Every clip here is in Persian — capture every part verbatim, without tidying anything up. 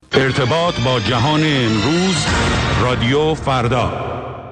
ارتباط با جهان امروز، رادیو فردا.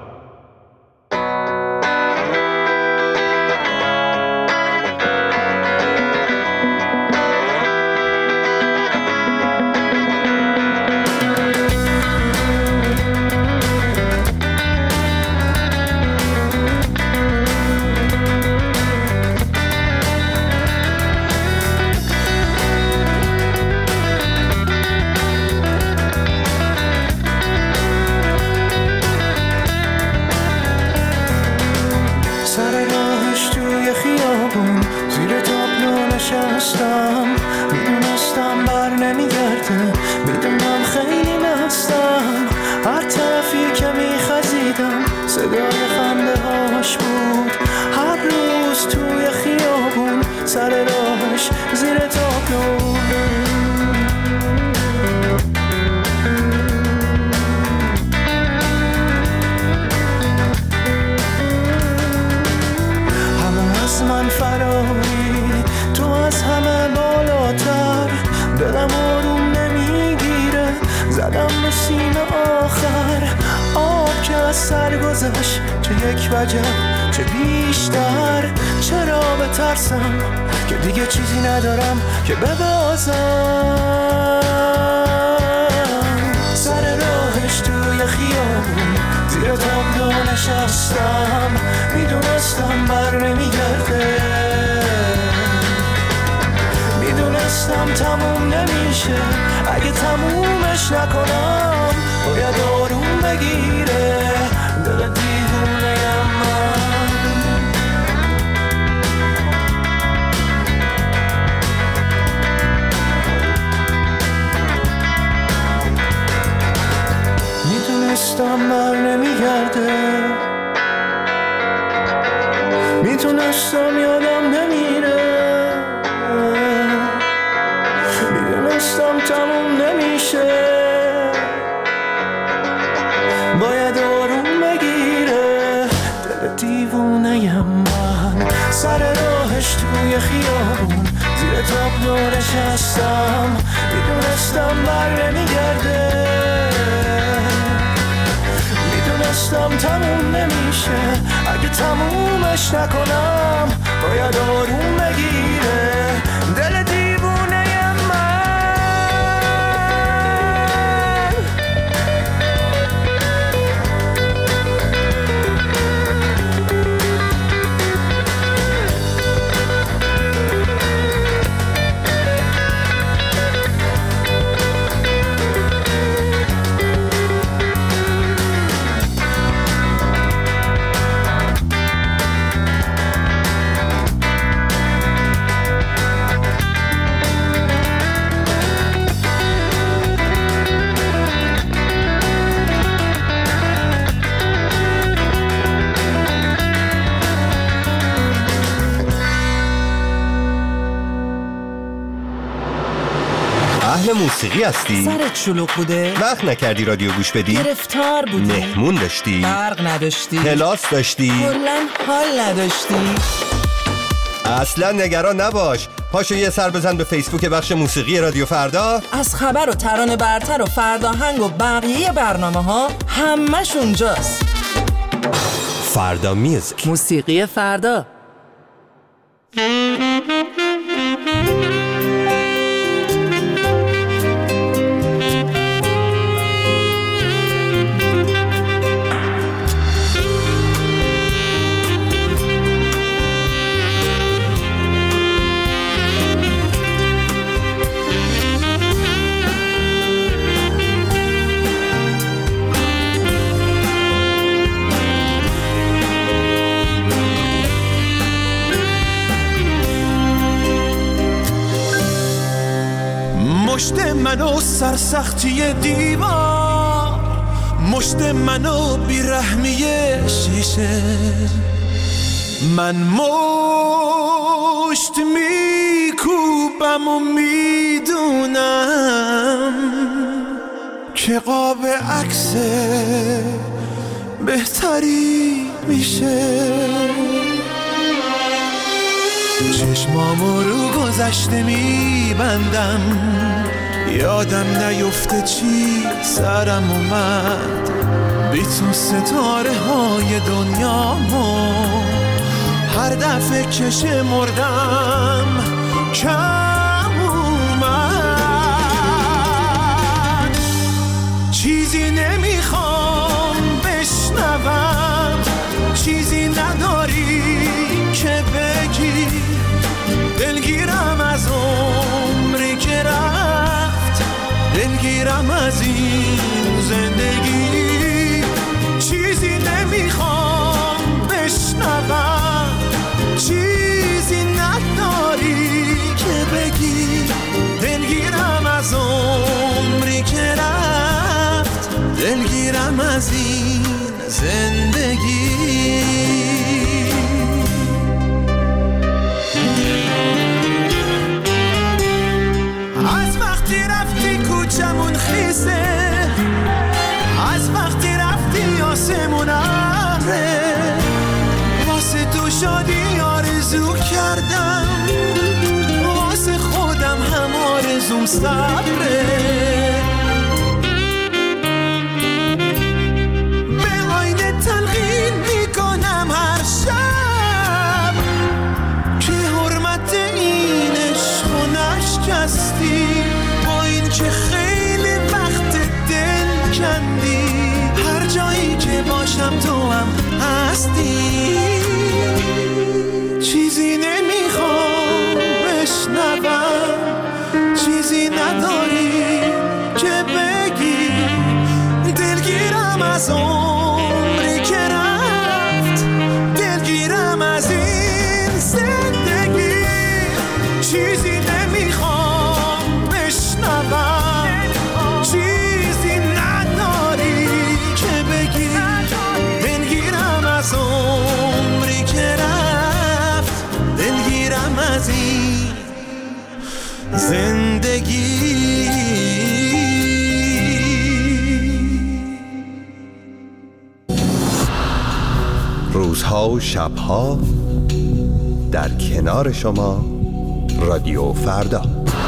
موسیقی هستی؟ سرت شلوغ بوده؟ وقت نکردی رادیو گوش بدی؟ گرفتار بودی؟ مهمون داشتی؟ برق نداشتی؟ کلاس داشتی؟ کلاً حال نداشتی؟ اصلا نگران نباش، پاشو یه سر بزن به فیسبوک بخش موسیقی رادیو فردا. از خبر و ترانه برتر و فرداهنگ و بقیه برنامه ها همش اونجاست. فردا میوزیک، موسیقی فردا. مشت منو سرسختی دیوار، مشت منو بیرحمی شیشه، من مشت میکوبم و میدونم که قاب عکس بهتری میشه. چشمامو رو گذشته میبندم، یادم نیفته چی سرم اومد، بی تو ستاره های دنیامو هر دفعه که شمردم کم اومد. چیزی نمیخوام بشنوم، چیزی نداری که بگی، دلگیرم از عمری که رفت، دلگیرم از این زندگی. چیزی نمیخوام بشنوم، چیزی نداری که بگی، دلگیرم از عمری که رفت، دلگیرم از این زندگی. از وقتی رفتی کوچمون خیسه، از وقتی رفتی آسمون ابره، واسه تو شادی آرزو کردم، واسه خودم هم آرزوم صبره. به آینه تلقین میکنم هر شب که حرمت این عشقو نشکستی، با این که خیلی وقت دل کندی، هر جایی که باشم تو هم هستی. چیزی نمیخوام بشنوم، چیزی نداری که بگی، دلگیرم از عمری که رفت، دلگیرم از این زندگی. چیزی نمیخوام بشنوم، چیزی نداری که بگی، دلگیرم از عمری که رفت، دلگیرم از این زندگی. روزها و شبها در کنار شما رادیو فردا.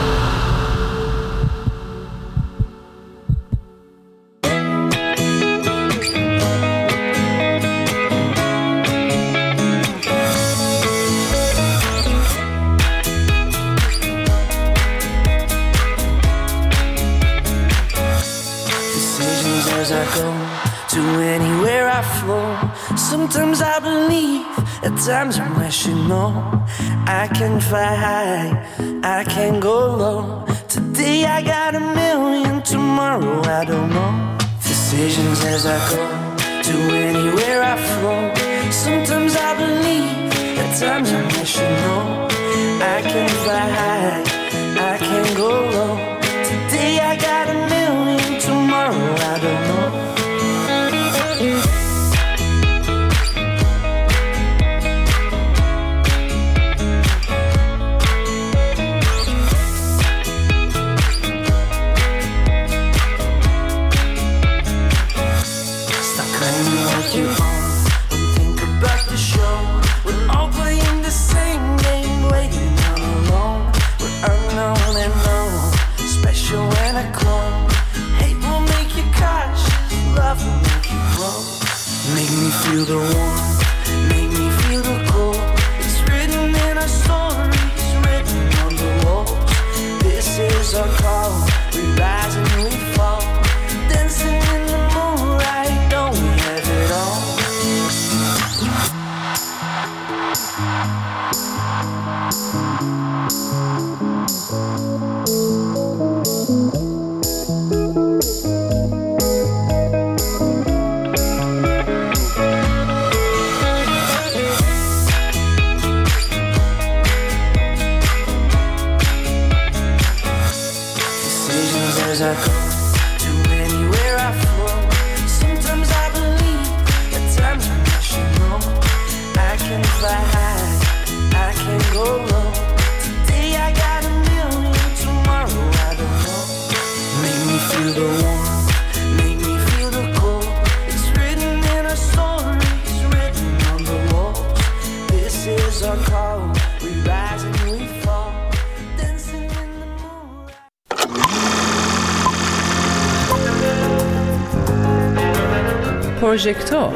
To anywhere I flow, sometimes I believe, at times I'm rational. I can fly high, I can go low. Today I got a million, tomorrow I don't know. Decisions as I go, to anywhere I flow. Sometimes I believe, at times I'm rational. I can fly high, I can go low. Today I got a million, tomorrow I don't know. Feel the warmth, make me feel the cold. It's written in our stories, written on the walls. This is our call, we rise and we fall. Dancing in the moonlight, don't we have it all? As I go to anywhere I flow, sometimes I believe, at times I'm rational. I can fly high, I can go low. Today I got a million, tomorrow I don't know. Make me feel the warmth, make me feel the cold. It's written in our stories, written on the walls. This is our call, we rise and we fall. Dancing in the moonlight. پروژکتور.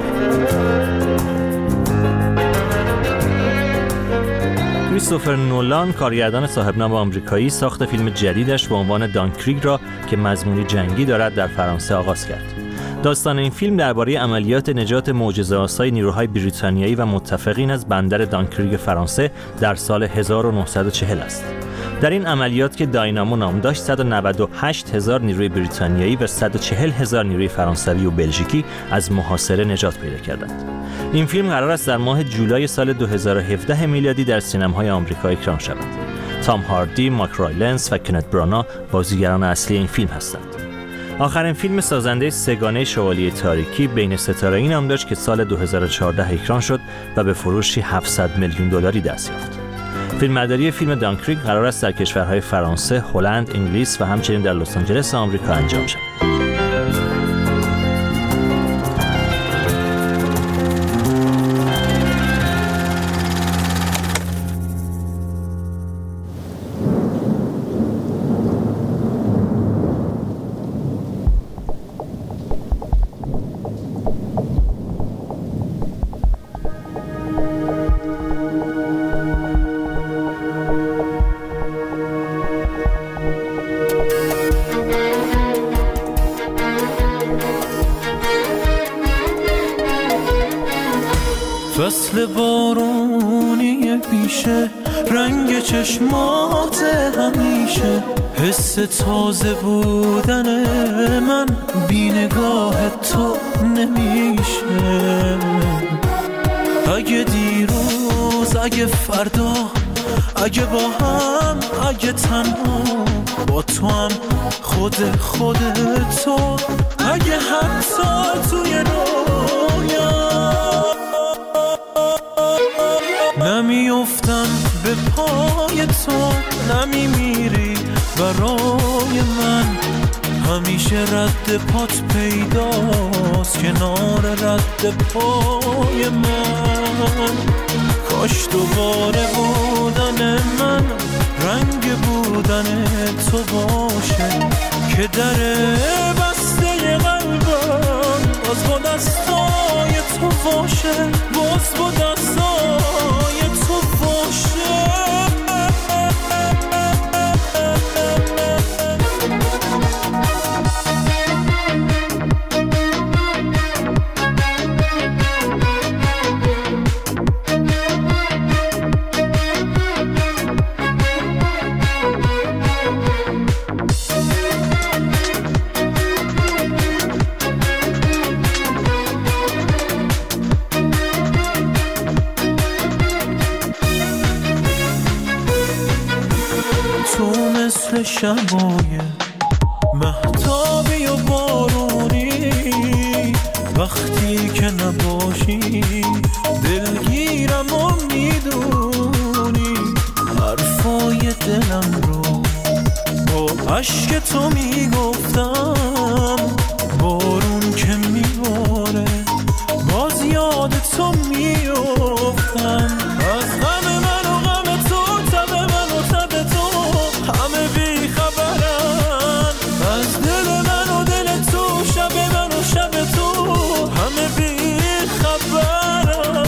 کریستوفر نولان، کارگردان صاحب نام آمریکایی، ساخت فیلم جدیدش با عنوان دانکریگ را که مضمونی جنگی دارد در فرانسه آغاز کرد. داستان این فیلم درباره عملیات نجات معجزه‌آسای نیروهای بریتانیایی و متفقین از بندر دانکریگ فرانسه در سال هزار و نهصد و چهل است. در این عملیات که داینامو نام داشت، صد و نود و هشت هزار نیروی بریتانیایی و صد و چهل هزار نیروی فرانسوی و بلژیکی از محاصره نجات پیدا کردند. این فیلم قرار است در ماه جولای سال دو هزار و هفده میلادی در سینماهای آمریکا اکران شود. تام هاردی، ماک رایلنس و کنت برانا بازیگران اصلی این فیلم هستند. آخرین فیلم سازنده سگانه شوالیه تاریکی بین ستاره‌ای نام داشت که سال دو هزار و چهارده اکران شد و به فروشی هفتصد میلیون دلاری دست یافت. فیلمبرداری فیلم دانکریگ قرار است در کشورهای فرانسه، هلند، انگلیس و همچنین در لس آنجلس آمریکا انجام شود. فصل بارونی پیشه، رنگ چشمات همیشه، حس تازه بودن من بی نگاه تو نمیشه. اگه دیروز، اگه فردا، اگه با هم، اگه تنها، با تو هم خود خود تو، اگه حتی توی رویا نمیافتم به پای تو، نمیمیری برای من، همیشه رد پات پیداست کنار رد پای من. کاش دوباره بودن من رنگ بودن تو باشه، که در بسته قلبم باز با دستای تو باشه، باز با دستای تو باشه. شبای مهتابی و بارونی، وقتی که نباشی دلگیرم و میدونی، حرفای دلم رو با عشق تو میگفتم، بارون که میباره باز یاد تو میافتم. از غم من و غم تو، تب من و تب تو، همه بی خبرن. از دل من و دل تو، شب من و شب تو، همه بی خبرن.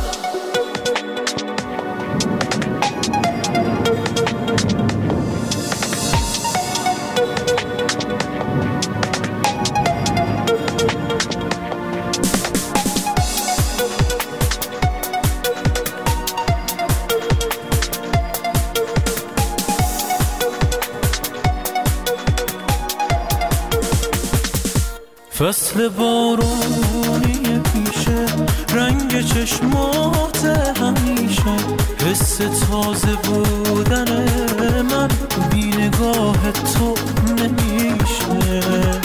فصل بارونی پیشه، رنگ چشمات همیشه، حس تازه بودن من بی نگاه تو نمیشه.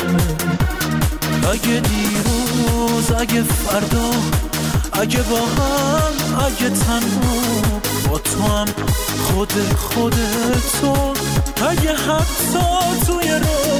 اگه دیروز، اگه فردا، اگه با هم، اگه تنها، با تو هم خود خود تو، اگه حتی توی رو